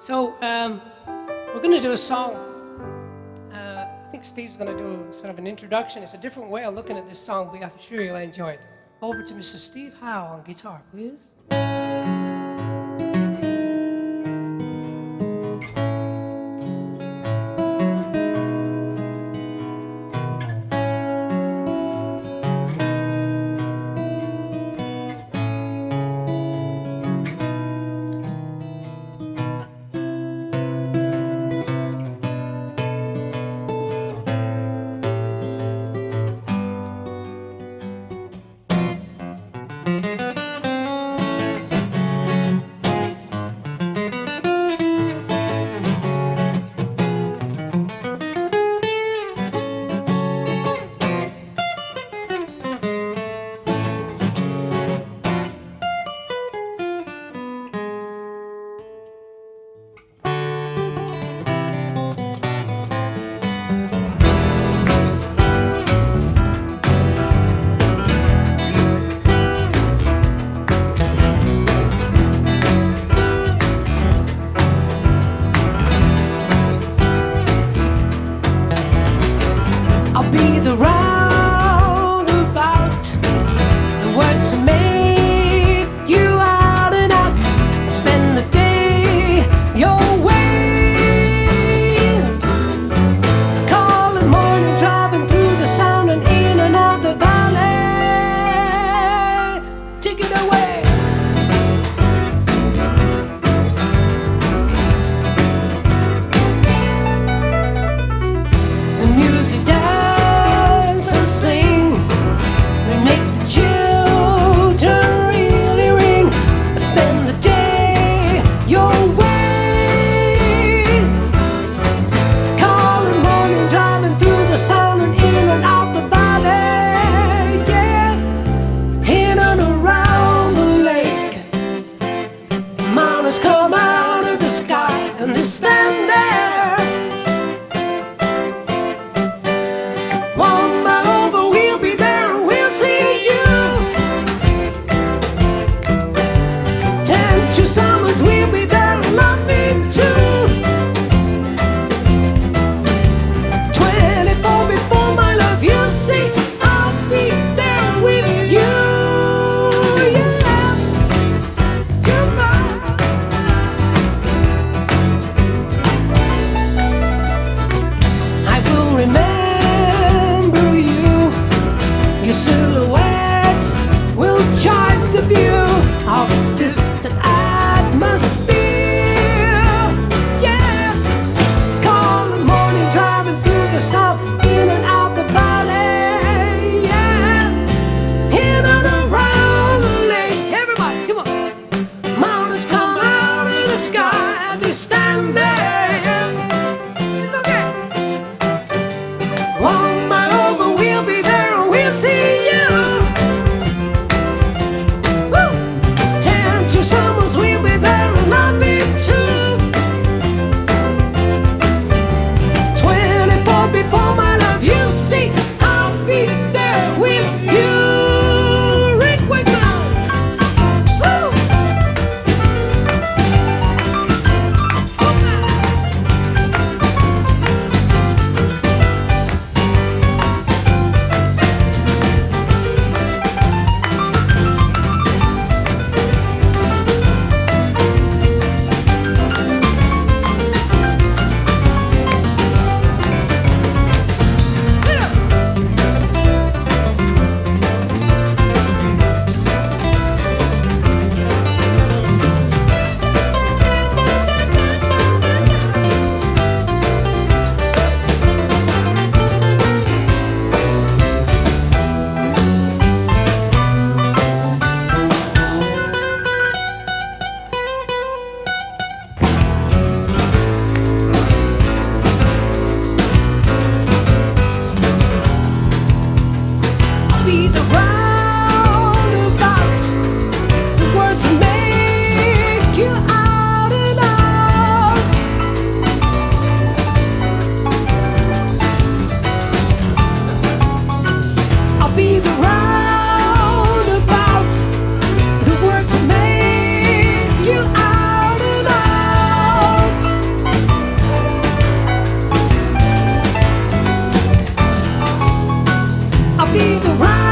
So we're going to do a song. I think Steve's going to do sort of an introduction. It's a different way of looking at this song, but I'm sure you'll enjoy it. Over to Mr. Steve Howe on guitar, please. I'll be the roundabout, the words to make you out and out. I spend the day your way, calling morning, driving through the sound and in and out the valley. Take it away. The music down. Come out of the sky and they stand there 1 mile over, we'll be there and we'll see you. 10 2 summers, we'll be there and loving too. 24 before my love, you see, I'll be there with you. Yeah, come on. Remember you, your silhouette will charge the view of distant atmosphere. Yeah, call the morning, driving through the south, in and out the valley. Yeah, in and around the lake. Everybody, come on. Mountains come out of the sky, they stand there. 1 mile over, we'll be there and we'll see you. Woo! 10 2 summers, we'll be there and love it too. 24 before my love, you see, I'll be there with you. Rick Wakeman. Woo! beneath the round